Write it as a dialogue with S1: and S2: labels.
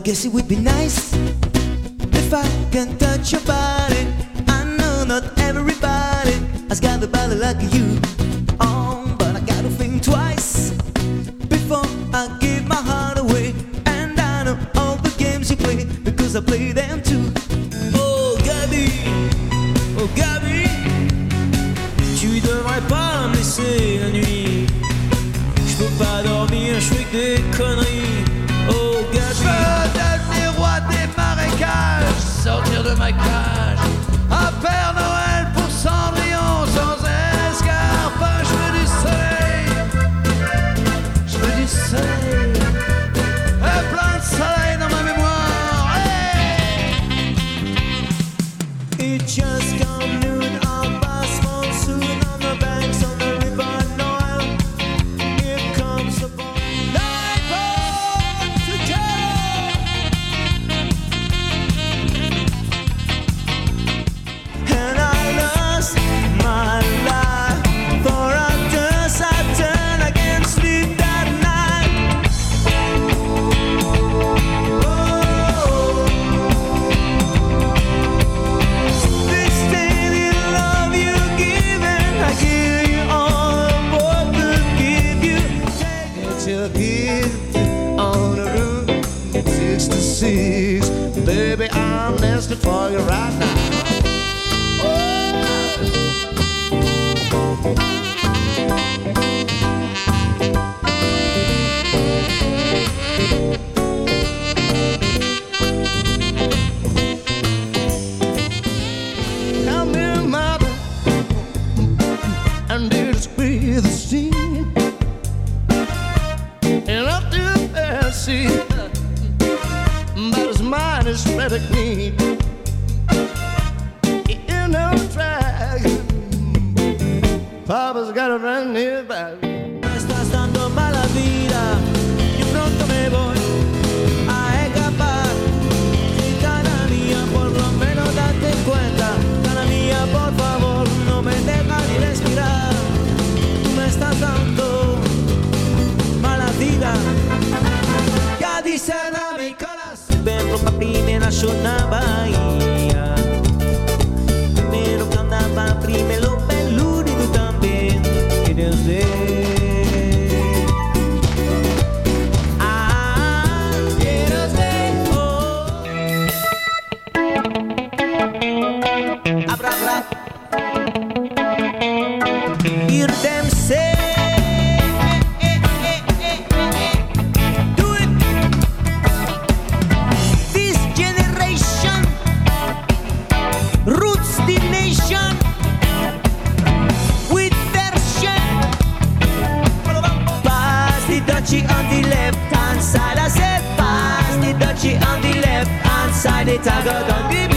S1: guess it would be nice if I can touch your body. I know not everybody has got a body like you. Oh, but I gotta think twice before I give my heart away. And I know all the games you play because I play them too. Oh Gabi, tu devrais pas me laisser la nuit. Je peux pas dormir, je fais que des conneries. Oh Gabi,
S2: je veux devenir roi des marécages, sortir de ma cage, un Père Noël pour Cendrillon sans escarpe. Je veux du soleil, je veux du soleil, et plein de soleil dans ma mémoire. Hey!
S1: It just come noon, I'll pass monsoon on the banks of the river Nile. Here comes the boy.
S2: Nightfall together.
S1: And I lost my life, for after I turn, I can't sleep that night. Oh, this daily love you given, I give you all I'm worth to give you. It's your gift on the route 66, baby, I'm nesting for you right now. Come here, mother, and it's with the sea, and up to the sea, but his mind is spread clean. You know, track, Papa's got a brand new bag. Me estás dando mala vida, y pronto me voy a escapar. Cara mía, por lo menos date cuenta. Cara mía, por favor, no me dejas ni respirar. Tú me estás dando mala vida. Ya dicen a mi corazón, dentro pa' primera sonaba ia. Primero que andaba, primero peludo y tú también quieres ver. Quieres ver, oh. Abra, hear them say, do it. This generation roots the nation with version. Pass the dutchie on the left hand side. I said pass the dutchie on the left hand side. It I got on the